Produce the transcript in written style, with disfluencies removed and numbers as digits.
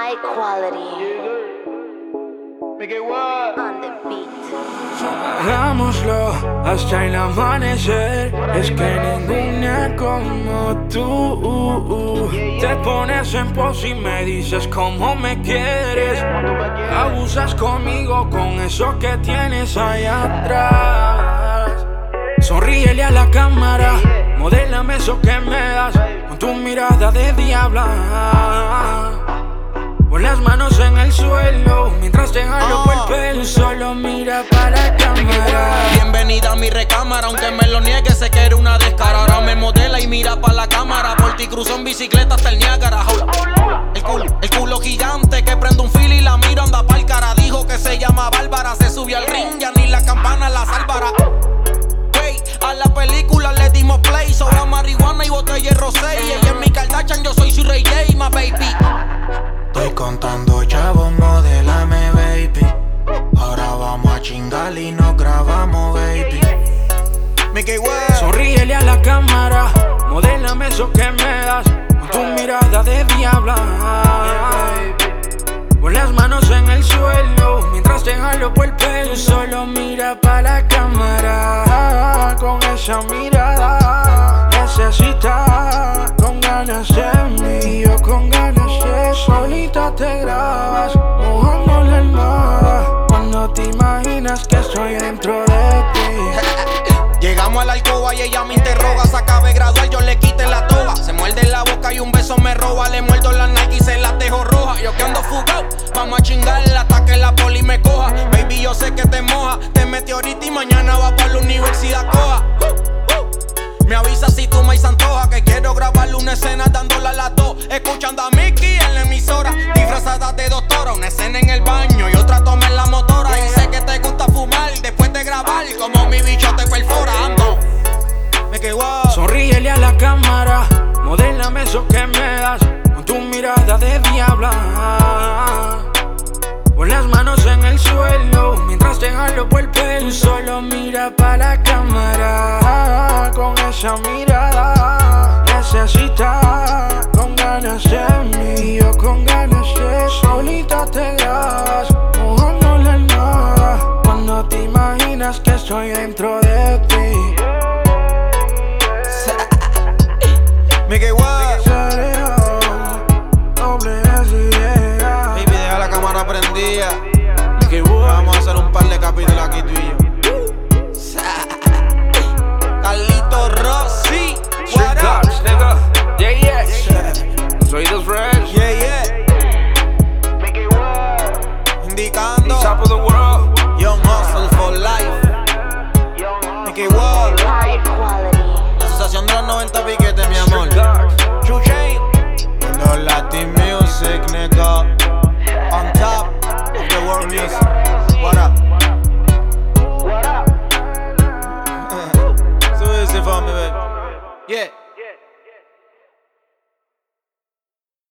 High quality on the beat. Hagámoslo hasta el amanecer. Es que ninguna como tú. Te pones en pos y me dices cómo me quieres. Abusas conmigo con eso que tienes allá atrás. Sonríele a la cámara, modélame eso que me das con tu mirada de diabla. Pon las manos en el suelo mientras te jalo por el pelo. Solo mira para la cámara. Bienvenida a mi recámara, aunque me lo niegue, sé que eres una descara. Ahora me modela y mira para la cámara. Por ti cruzo en bicicleta hasta el Niágara. El culo gigante que prende un fil y la miro anda pa'l cara. Dijo que se llama Bárbara, se subió al ring, ya ni la campana la salvará. A la película le dimos play, sobra marihuana y botella de rosé. Y ella es mi Kardashian, yo soy su Ray J, my baby. Estoy contando chavos, modélame, baby. Ahora vamos a chingar y nos grabamos, baby. Sonríele a la cámara, modélame eso que me das con tu mirada de diabla. Pon las manos en el suelo mientras te jalo por el pelo. Solo mira para la cámara con esa mirada. Necesita con ganas de mí, yo con ganas de solita te grabas, mojando la almohada cuando te imaginas que estoy dentro de ti. Llegamos a la alcoba y ella me interroga. Se acaba de graduar, yo le quité la toga. Se muerde la boca y un beso me roba. Le muerdo la Nike y se la dejo roja. Yo que ando fugado, vamos a chingarla hasta que la poli me coja. Baby, yo sé que te moja. Te metí ahorita y mañana va para la universidad coja. Me avisa si tú me antoja, que quiero grabarle una escena dándola a las dos. Escuchando a Mickey en la emisora, disfrazada de doctora. Una escena en el baño y otra toma en la motora. Y sé que te gusta fumar después de grabar, como mi bicho te perfora. Ando, me quedo. Sonríele a la cámara, modélame eso que me das con tu mirada de diabla. Pon las manos en el suelo mientras te jalo por el pelo. Solo mira para la cámara con esa mirada. Necesita con ganas de mí, yo con ganas de solita te grabas, mojando la almohada cuando te imaginas que estoy dentro de ti. Mickey Wax. Baby, deja la cámara prendida. Vamos a hacer un par de capítulos aquí tú y yo. Carlito Rossi. What up? Nigga. Yeah, yeah. Soy dos fresh. Yeah, yeah. Indicando Top of the world. Young Hustle for Life. Mickey Wax. High quality. Asociación de los 90 piques.